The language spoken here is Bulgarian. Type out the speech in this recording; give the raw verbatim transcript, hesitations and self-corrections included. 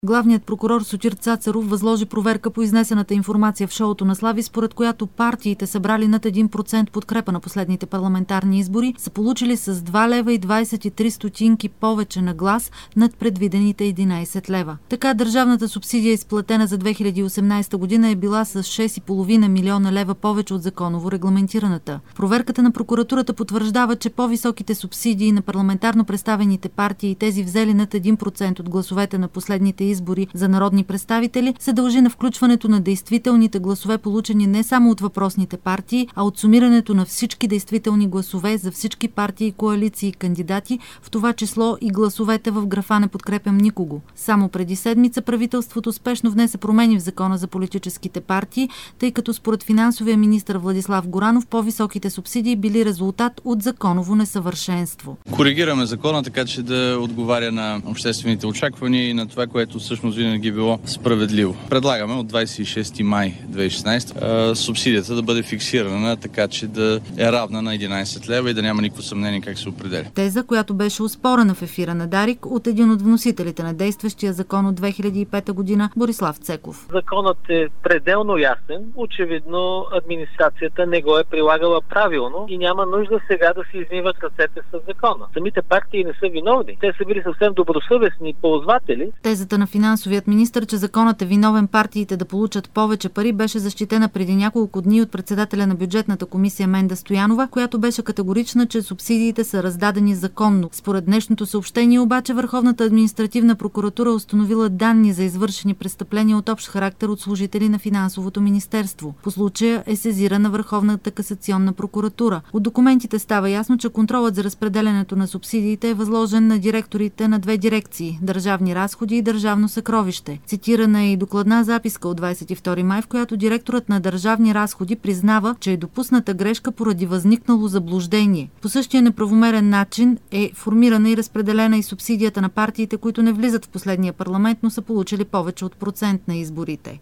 Главният прокурор Сотир Цацаров възложи проверка по изнесената информация в шоуто на Слави, според която партиите, събрали над един процент подкрепа на последните парламентарни избори, са получили с два лева и двадесет и три стотинки повече на глас над предвидените единадесет лева. Така държавната субсидия, изплатена за две хиляди и осемнадесета година, е била с шест и половина милиона лева повече от законово регламентираната. Проверката на прокуратурата потвърждава, че по-високите субсидии на парламентарно представените партии и тези взели над един процент от гласовете на последните избори за народни представители се дължи на включването на действителните гласове, получени не само от въпросните партии, а от сумирането на всички действителни гласове за всички партии и коалиции и кандидати, в това число и гласовете в графа "Не подкрепям никого". Само преди седмица правителството спешно внесе промени в Закона за политическите партии, тъй като според финансовия министър Владислав Горанов по-високите субсидии били резултат от законово несъвършенство. Коригираме закона така, че да отговаря на обществените очаквания и на това, което всъщност винаги е било справедливо. Предлагаме от двадесет и шести май две хиляди и шестнадесета субсидията да бъде фиксирана така, че да е равна на единадесет лева и да няма никакво съмнение как се определя. Теза, която беше оспорена в ефира на Дарик от един от вносителите на действащия закон от две хиляди и пета година, Борислав Цеков. Законът е пределно ясен. Очевидно администрацията не го е прилагала правилно и няма нужда сега да си измиват ръцете с закона. Самите партии не са виновни. Те са били съвсем добросъвестни ползватели. Тезата на финансовият министър, че законът е виновен партиите да получат повече пари, беше защитена преди няколко дни от председателя на бюджетната комисия Менда Стоянова, която беше категорична, че субсидиите са раздадени законно. Според днешното съобщение обаче Върховната административна прокуратура установила данни за извършени престъпления от общ характер от служители на финансовото министерство. По случая е сезирана Върховната касационна прокуратура. От документите става ясно, че контролът за разпределянето на субсидиите е възложен на директорите на две дирекции – държавни разходи и държавно съкровище. Цитирана е и докладна записка от двадесет и втори май, в която директорът на държавни разходи признава, че е допусната грешка поради възникнало заблуждение. По същия неправомерен начин е формирана и разпределена и субсидията на партиите, които не влизат в последния парламент, но са получили повече от процент на изборите.